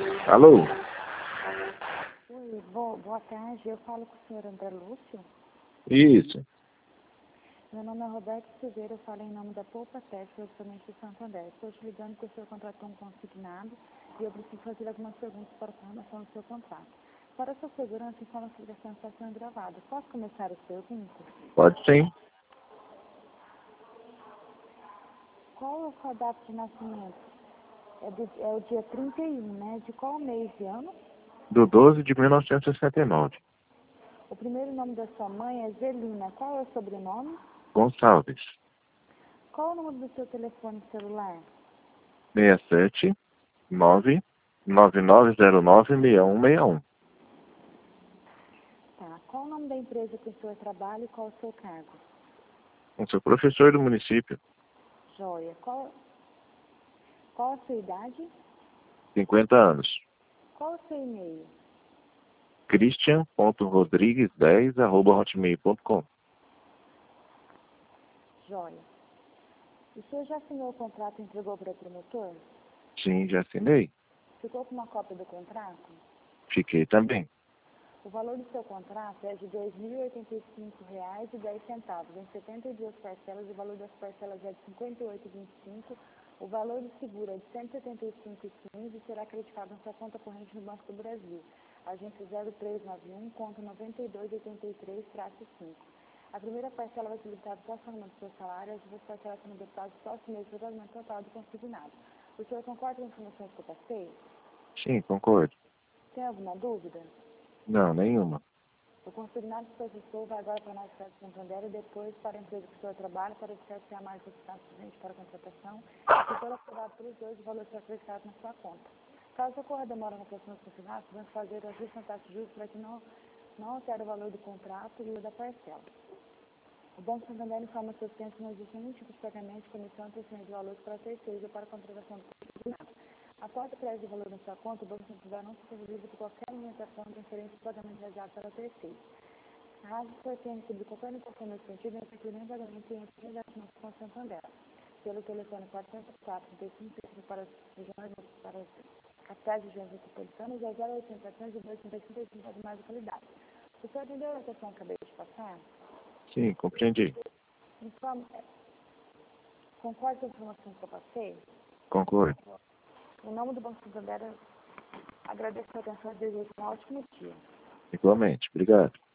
Alô? Oi, boa tarde. Eu falo com o senhor André Lúcio. Isso. Meu nome é Roberto Silveira, eu falo em nome da Poupa Técnica, justamente de Santander. Estou te ligando porque o senhor contratou um consignado e eu preciso fazer algumas perguntas para a formação do seu contrato. Para a sua segurança, informa que a ligação está sendo gravada. Posso começar as perguntas? Pode sim. Qual é a sua data de nascimento? É o dia 31, né? De qual mês e ano? Do 12 de 1969. O primeiro nome da sua mãe é Zelina. Qual é o sobrenome? Gonçalves. Qual é o número do seu telefone celular? 67 99909 6161. Tá. Qual o nome da empresa que o senhor trabalha e qual o seu cargo? Sou professor do município. Joia. Qual a sua idade? 50 anos. Qual o seu e-mail? christian.rodrigues10@hotmail.com. Joia. O senhor já assinou o contrato e entregou para o promotor? Sim, já assinei. Ficou com uma cópia do contrato? Fiquei também. O valor do seu contrato é de R$ 2.085,10. Em 72 parcelas, o valor das parcelas é de R$ 58,25. O valor do seguro é de R$ 175,15 e será acreditado na sua conta corrente no Banco do Brasil. Agência 0391, conta 9283-5. A primeira parcela vai ser debitada próximo do seu salário, as duas parcelas serão debitadas próximo mês do pagamento total do consignado. O senhor concorda com as informações que eu passei? Sim, concordo. Tem alguma dúvida? Não, nenhuma. O consignado que processou vai agora para a nossa Cidade de Santander e depois para a empresa que o senhor trabalha, para o CSA mais solicitado suficiente para a contratação. Se for aprovado pelos dois, o valor será acreditado na sua conta. Caso ocorra demora na aprovação dos consignados, vamos fazer ajuste na taxa de juros para que não altere o valor do contrato e o da parcela. O Banco Santander informa seus clientes que não existe nenhum tipo de pagamento de comissão ou transferência de valores para terceiros ou para a contratação do consignado. Após o crédito de valor na sua conta, o Banco Santander não se supervisa por qualquer limitação, transferência ou pagamento realizado para terceiros. Caso o senhor tenha recebido qualquer limitação nesse sentido, não efetue nenhum pagamento em atividade no Banco Santander. Pelo telefone 404-35 para as regiões, para as capitais e regiões metropolitanas, é 0800 e 235 de mais localidade. O senhor entendeu a questão que acabei de passar? Sim, compreendi. Concorda com a informação que eu passei? Concordo. Em nome do Banco Santander, agradeço a atenção e desejo um ótimo dia. Igualmente. Obrigado.